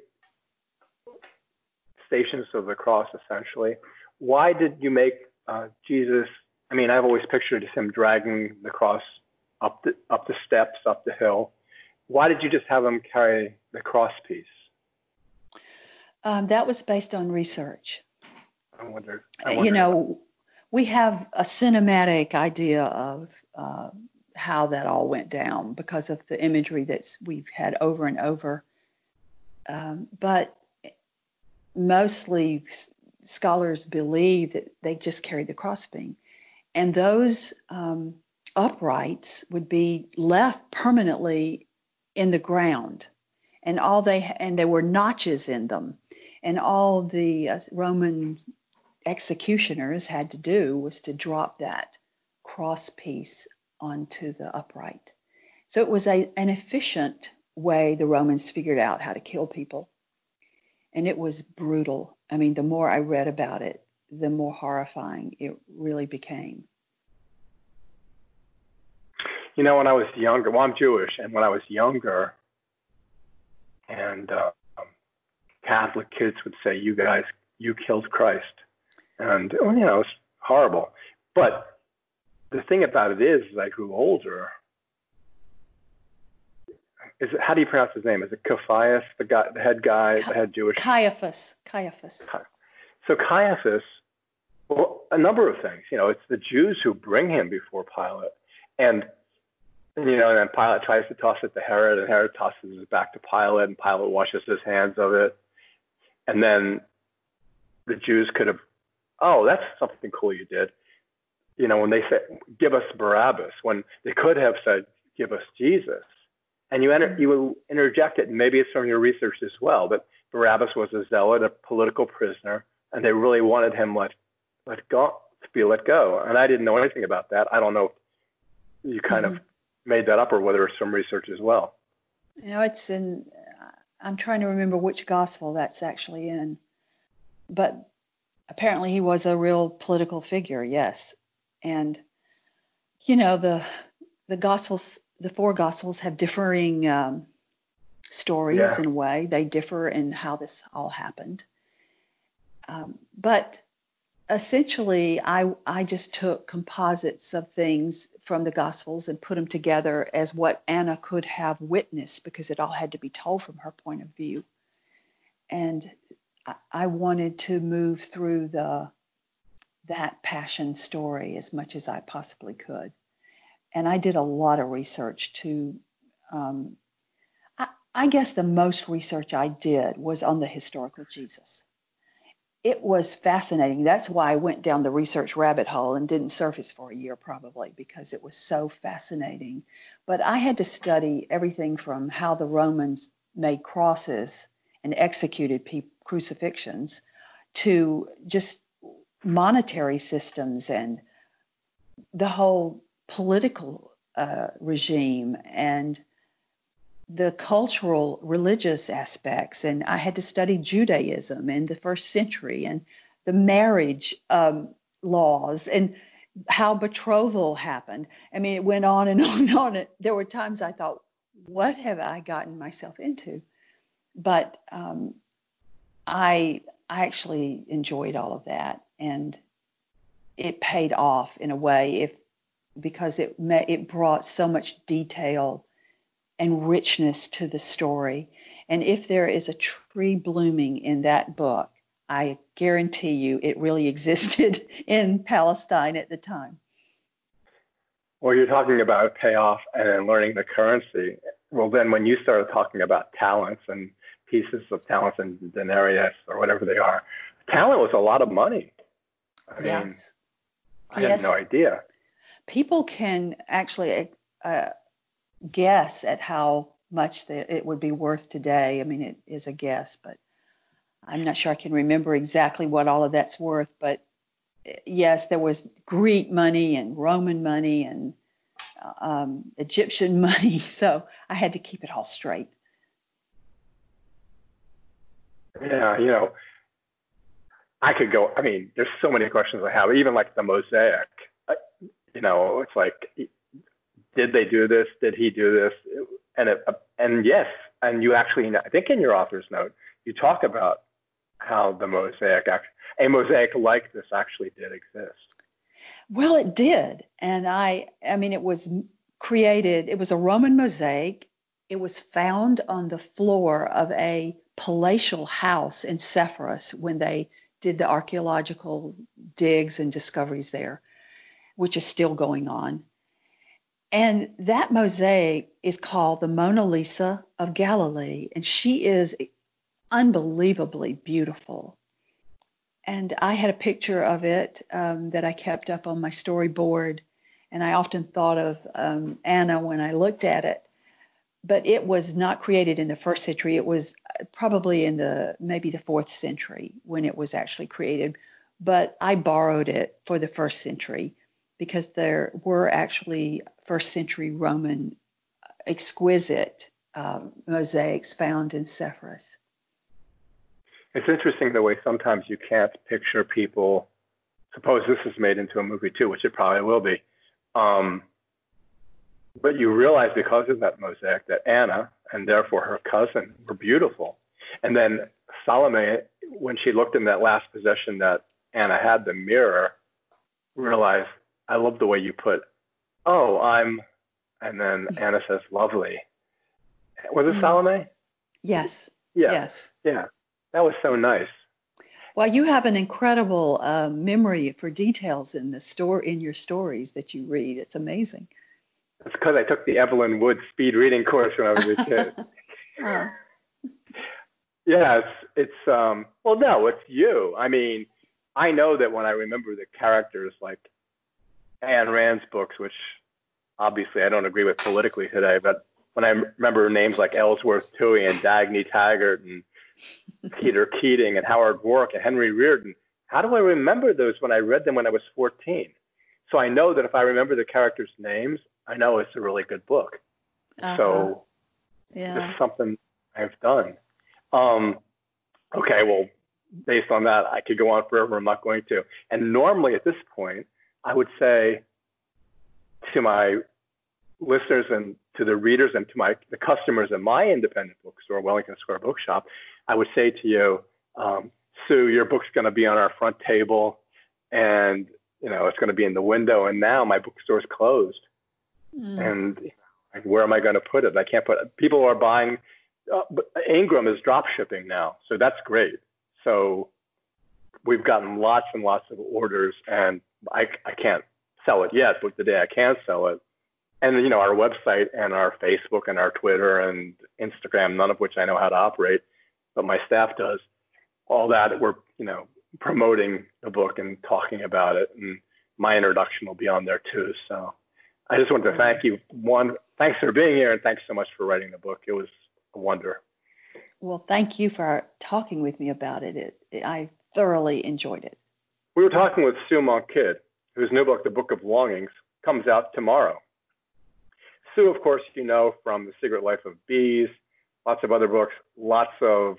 Stations of the Cross, essentially? Why did you make uh, Jesus, I mean, I've always pictured him dragging the cross up the, up the steps, up the hill. Why did you just have him carry the cross piece? Um, that was based on research. I wonder, I wonder. You know, we have a cinematic idea of uh, how that all went down because of the imagery that we've had over and over. Um, but mostly scholars believe that they just carried the crossbeam. And those um, uprights would be left permanently in the ground. And all they and there were notches in them. And all the uh, Roman executioners had to do was to drop that cross piece onto the upright. So it was a, an efficient way the Romans figured out how to kill people. And it was brutal. I mean, the more I read about it, the more horrifying it really became. You know, when I was younger, well, I'm Jewish, and when I was younger, and uh, Catholic kids would say, you guys, you killed Christ. And, well, you know, it's horrible. But the thing about it is, as I grew older, is it, how do you pronounce his name? Is it Caiaphas, the guy, the head guy, the head Jewish? Caiaphas. Caiaphas. So Caiaphas, well, a number of things. You know, it's the Jews who bring him before Pilate. And, you know, and then Pilate tries to toss it to Herod, and Herod tosses it back to Pilate, and Pilate washes his hands of it. And then the Jews could have, oh, that's something cool you did. You know, when they said, give us Barabbas, when they could have said, give us Jesus. And you enter, you interject it, and maybe it's from your research as well, but Barabbas was a zealot, a political prisoner, and they really wanted him let, let go, to be let go. And I didn't know anything about that. I don't know if you kind mm-hmm. of made that up or whether it's some research as well. You know, it's in, I'm trying to remember which gospel that's actually in, but apparently he was a real political figure, yes. And, you know, the the gospels, the four gospels have differing um, stories yeah. in a way. They differ in how this all happened. Um, but essentially, I I just took composites of things from the gospels and put them together as what Anna could have witnessed, because it all had to be told from her point of view. And I, I wanted to move through the that passion story as much as I possibly could. And I did a lot of research to, um, I, I guess the most research I did was on the historical Jesus. It was fascinating. That's why I went down the research rabbit hole and didn't surface for a year probably, because it was so fascinating. But I had to study everything from how the Romans made crosses and executed pe- crucifixions to just monetary systems and the whole political uh, regime and the cultural religious aspects. And I had to study Judaism in the first century and the marriage um, laws and how betrothal happened. I mean, it went on and on and on. There were times I thought, what have I gotten myself into? But um, I I actually enjoyed all of that, and it paid off in a way if because it met, it brought so much detail and richness to the story. And if there is a tree blooming in that book, I guarantee you it really existed in Palestine at the time. Well, you're talking about payoff and then learning the currency. Well, then when you started talking about talents and pieces of talents and denarius or whatever they are, talent was a lot of money. I yes. mean, I yes. had no idea. People can actually uh, guess at how much the, it would be worth today. I mean, it is a guess, but I'm not sure I can remember exactly what all of that's worth. But yes, there was Greek money and Roman money and um, Egyptian money. So I had to keep it all straight. Yeah, you know, I could go, I mean, there's so many questions I have, even like the mosaic. You know, it's like, did they do this? Did he do this? And it, and yes, and you actually, I think in your author's note, you talk about how the mosaic, a mosaic like this actually did exist. Well, it did. And I, I mean, it was created, it was a Roman mosaic. It was found on the floor of a palatial house in Sepphoris when they did the archaeological digs and discoveries there, which is still going on. And that mosaic is called the Mona Lisa of Galilee, and she is unbelievably beautiful. And I had a picture of it um, that I kept up on my storyboard, and I often thought of um, Anna when I looked at it. But it was not created in the first century. It was probably in the maybe the fourth century when it was actually created. But I borrowed it for the first century because there were actually first century Roman exquisite uh, mosaics found in Sepphoris. It's interesting the way sometimes you can't picture people. Suppose this is made into a movie too, which it probably will be. Um, But you realize because of that mosaic that Anna and therefore her cousin were beautiful. And then Salome, when she looked in that last possession that Anna had, the mirror, realized, I love the way you put, oh, I'm, and then Anna says, lovely. Was it Salome? Yes. Yeah. Yes. Yeah. That was so nice. Well, you have an incredible uh, memory for details in the store in your stories that you read. It's amazing. It's because I took the Evelyn Wood speed reading course when I was a kid. uh. Yeah, it's, it's um, well, no, it's you. I mean, I know that when I remember the characters like Ayn Rand's books, which obviously I don't agree with politically today, but when I remember names like Ellsworth Toohey and Dagny Taggart and Peter Keating and Howard Roark and Henry Reardon, how do I remember those when I read them when I was fourteen? So I know that if I remember the characters' names, I know it's a really good book. Uh-huh. So yeah. it's something I've done. Um, okay, well, based on that, I could go on forever. I'm not going to. And normally at this point, I would say to my listeners and to the readers and to my the customers in my independent bookstore, Wellington Square Bookshop, I would say to you, um, Sue, your book's going to be on our front table, and you know it's going to be in the window. And now my bookstore's closed, mm. and like, where am I going to put it? I can't put it. People are buying. Uh, but Ingram is drop shipping now, so that's great. So we've gotten lots and lots of orders, and I, I can't sell it yet, but the day I can sell it, and you know our website and our Facebook and our Twitter and Instagram, none of which I know how to operate, but my staff does. All that we're you know promoting the book and talking about it, and my introduction will be on there too. So I just wanted to thank you. One, thanks for being here, and thanks so much for writing the book. It was a wonder. Well, thank you for talking with me about it. It, it. I thoroughly enjoyed it. We were talking with Sue Monk Kidd, whose new book, The Book of Longings, comes out tomorrow. Sue, of course, you know from The Secret Life of Bees, lots of other books, lots of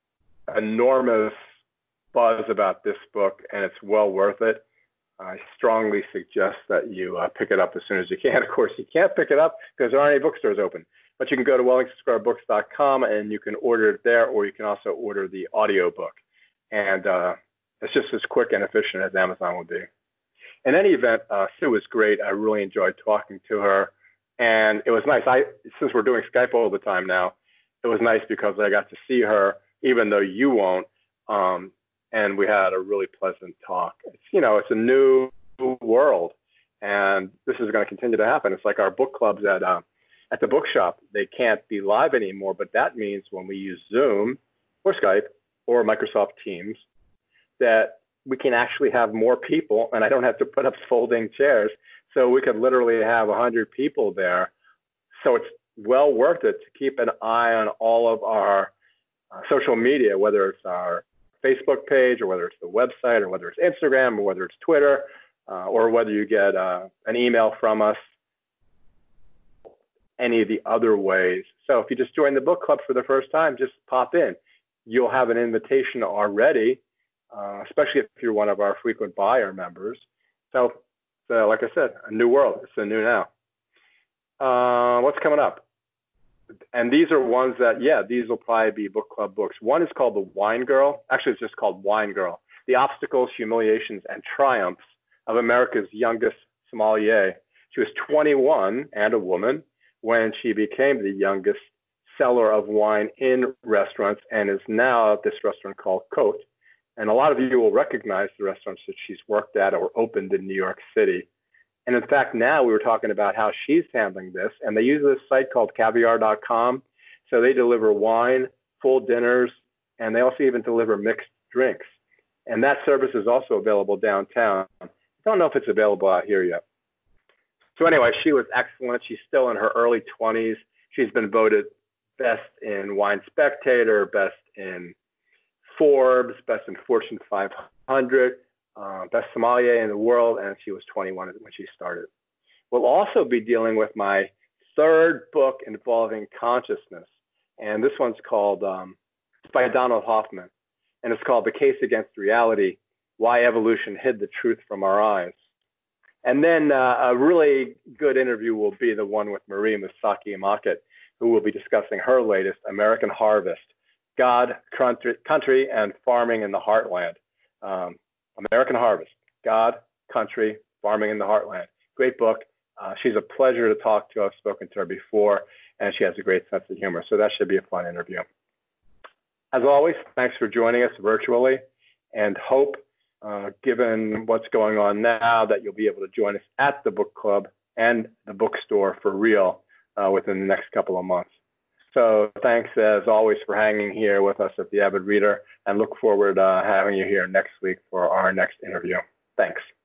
enormous buzz about this book, and it's well worth it. I strongly suggest that you uh, pick it up as soon as you can. Of course, you can't pick it up because there aren't any bookstores open. But you can go to wellington square books dot com and you can order it there, or you can also order the audiobook. And uh, it's just as quick and efficient as Amazon would be. In any event, uh, Sue was great. I really enjoyed talking to her. And it was nice. I, since we're doing Skype all the time now, it was nice because I got to see her, even though you won't. Um, and we had a really pleasant talk. It's, you know, it's a new world. And this is going to continue to happen. It's like our book clubs at uh, At the bookshop. They can't be live anymore, but that means when we use Zoom or Skype or Microsoft Teams, that we can actually have more people, and I don't have to put up folding chairs. So we could literally have one hundred people there. So it's well worth it to keep an eye on all of our uh, social media, whether it's our Facebook page or whether it's the website or whether it's Instagram or whether it's Twitter uh, or whether you get uh, an email from us, any of the other ways. So if you just join the book club for the first time, just pop in. You'll have an invitation already, uh, especially if you're one of our frequent buyer members. So, so like I said, a new world. It's a new now. Uh, what's coming up? And these are ones that, yeah, these will probably be book club books. One is called The Wine Girl. Actually, it's just called Wine Girl. The Obstacles, Humiliations, and Triumphs of America's Youngest Sommelier. She was twenty-one and a woman when she became the youngest seller of wine in restaurants and is now at this restaurant called Cote. And a lot of you will recognize the restaurants that she's worked at or opened in New York City. And in fact, now we were talking about how she's handling this, and they use this site called caviar dot com. So they deliver wine, full dinners, and they also even deliver mixed drinks. And that service is also available downtown. I don't know if it's available out here yet. So anyway, she was excellent. She's still in her early twenties. She's been voted best in Wine Spectator, best in Forbes, best in Fortune five hundred, uh, best sommelier in the world, and she was twenty-one when she started. We'll also be dealing with my third book involving consciousness, and this one's called, um, it's by Donald Hoffman, and it's called The Case Against Reality, Why Evolution Hid the Truth from Our Eyes. And then uh, a really good interview will be the one with Marie Musaki-Imakit, who will be discussing her latest, American Harvest, God, Country, country and Farming in the Heartland. Um, American Harvest, God, Country, Farming in the Heartland. Great book. Uh, she's a pleasure to talk to. I've spoken to her before, and she has a great sense of humor. So that should be a fun interview. As always, thanks for joining us virtually. and hope, uh, given what's going on now, that you'll be able to join us at the book club and the bookstore for real uh, within the next couple of months. So thanks, as always, for hanging here with us at the Avid Reader, and look forward to uh, having you here next week for our next interview. Thanks.